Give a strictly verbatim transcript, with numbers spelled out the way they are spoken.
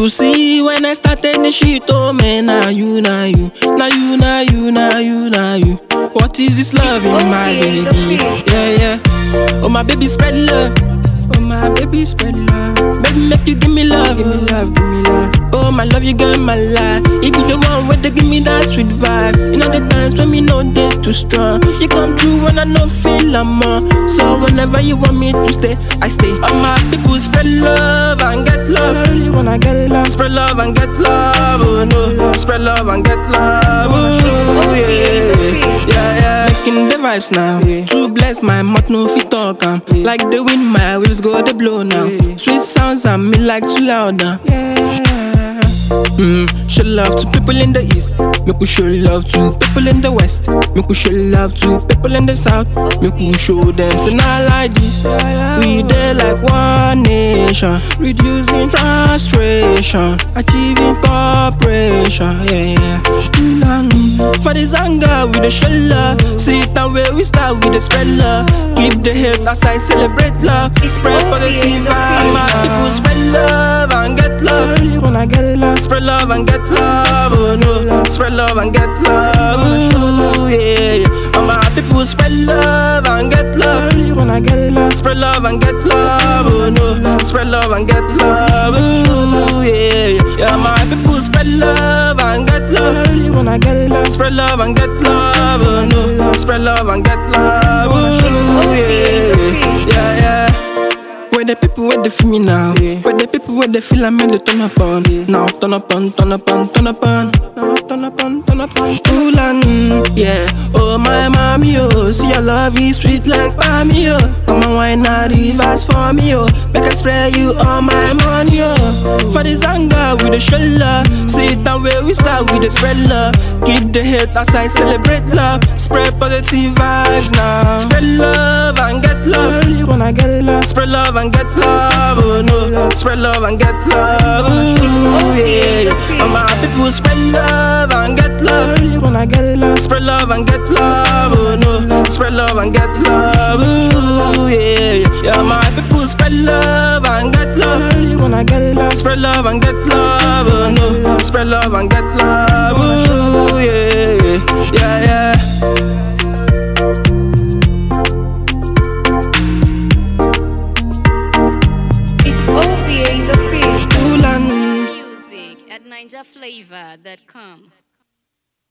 You see, when I started the shit, oh man, now you, now you, now you, now you, now you, now you. What is this love in my baby? Yeah, yeah. Oh my baby, spread love. Oh my baby, spread love. Baby, make you give me love, give me love, give me love. Oh my love, you got my life. If you the one where they give me that sweet vibe. You know the times when me know they too strong. You come through when I know feel I'm on. So whenever you want me to stay, I stay. All my people spread love and get love. I really wanna get love. Spread love and get love. Oh no, spread love and get love. Oh yeah, yeah, yeah. Making the vibes now. To bless my mouth, no fit talk. Um. Like the wind, my waves go the blow now. Sweet sounds and me like too loud now. Mm, show love to people in the east. Make we show love to people in the west. Make we show love to people in the south. Make we show them say not like this. We there like one nation, reducing frustration, achieving cooperation. Yeah, yeah. For this anger we the show love. Sit down where we start with the spread love. Keep the hate aside, celebrate love. Spread positive vibes. My people spread love and get love. Really wanna get love. Spread love and get love, oh no. Spread love and get love, ooh, yeah, yeah. All my people spread love and get love. Really wanna get love. Spread love and get love, oh no. Spread love and get love, ooh, yeah, yeah. Yeah, my people spread love and get love. Really wanna get love. Spread love and get love, oh no. Spread love and get love, ooh, yeah, yeah, yeah. Where the people where they feel me now, yeah. Where the people where they feel I'm in the turn up on, yeah. Now turn up on, turn up on, turn up on. Now turn up on, turn up on. Oolan, yeah. Oh my mommy, oh. See your love is sweet like mommy, oh. Come on, why not reverse for me, oh. Make I spray you all my money, oh. For this anger with the show love. Sit down where we start with the spread love. Keep the hate aside, celebrate love. Spread positive vibes now. Spread love and get love. I really wanna get love. Spread love and get love, oh no. Spread love and get love, ooh, yeah, yeah. All my people spread love and get love. I really wanna get love. Spread love and get love, oh no. Spread love and get love, ooh, yeah, yeah. Yeah, my people spread love and get love. I really wanna get love. Spread love and get love, oh no. Spread love and get love, ooh, yeah.